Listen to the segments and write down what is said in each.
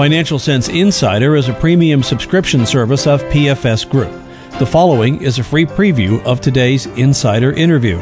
Financial Sense Insider is a premium subscription service of PFS Group. The following is a free preview of today's insider interview.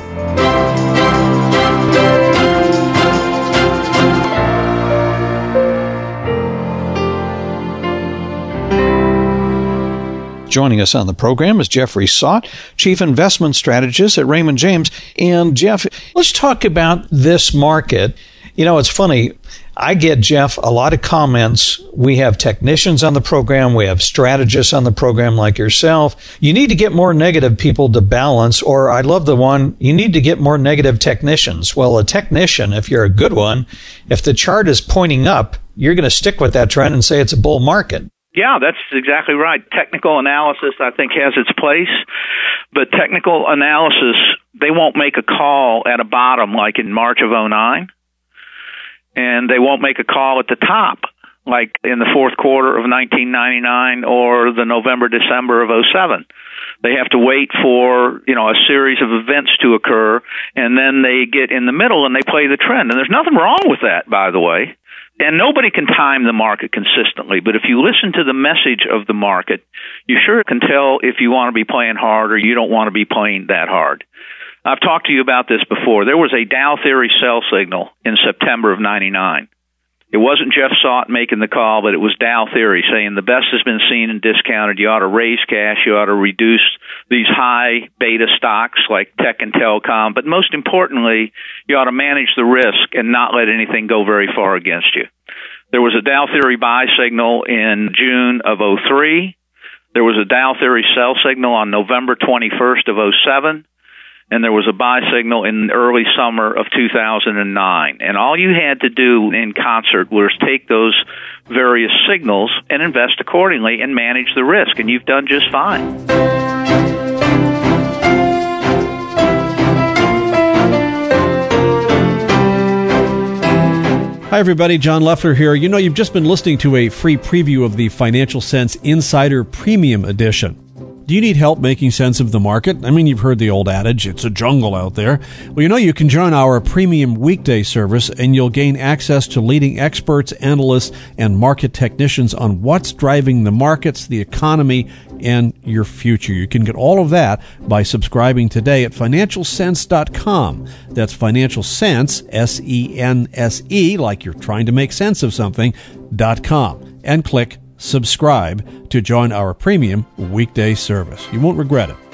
Joining us on the program is Jeffrey Sott, Chief Investment Strategist at Raymond James. And Jeff, let's talk about this market. You know, it's funny. I get, Jeff, a lot of comments. We have technicians on the program. We have strategists on the program like yourself. You need to get more negative people to balance, or I love the one, you need to get more negative technicians. Well, a technician, if you're a good one, if the chart is pointing up, you're going to stick with that trend and say it's a bull market. Yeah, that's exactly right. Technical analysis, I think, has its place, but technical analysis, they won't make a call at a bottom like in March of 2009. And they won't make a call at the top, like in the fourth quarter of 1999 or the November, December of 2007. They have to wait for, a series of events to occur, and then they get in the middle and they play the trend. And there's nothing wrong with that, by the way. And nobody can time the market consistently, but if you listen to the message of the market, you sure can tell if you want to be playing hard or you don't want to be playing that hard. I've talked to you about this before. There was a Dow theory sell signal in September of 99. It wasn't Jeff Sott making the call, but it was Dow theory saying the best has been seen and discounted. You ought to raise cash. You ought to reduce these high beta stocks like tech and telecom. But most importantly, you ought to manage the risk and not let anything go very far against you. There was a Dow theory buy signal in June of 2003. There was a Dow theory sell signal on November 21st of 2007. And there was a buy signal in early summer of 2009. And all you had to do in concert was take those various signals and invest accordingly and manage the risk. And you've done just fine. Hi, everybody. John Leffler here. You've just been listening to a free preview of the Financial Sense Insider Premium Edition. Do you need help making sense of the market? You've heard the old adage, it's a jungle out there. Well, you can join our premium weekday service and you'll gain access to leading experts, analysts, and market technicians on what's driving the markets, the economy, and your future. You can get all of that by subscribing today at financialsense.com. That's Financial Sense, S-E-N-S-E, like you're trying to make sense of something, .com, and click subscribe to join our premium weekday service. You won't regret it.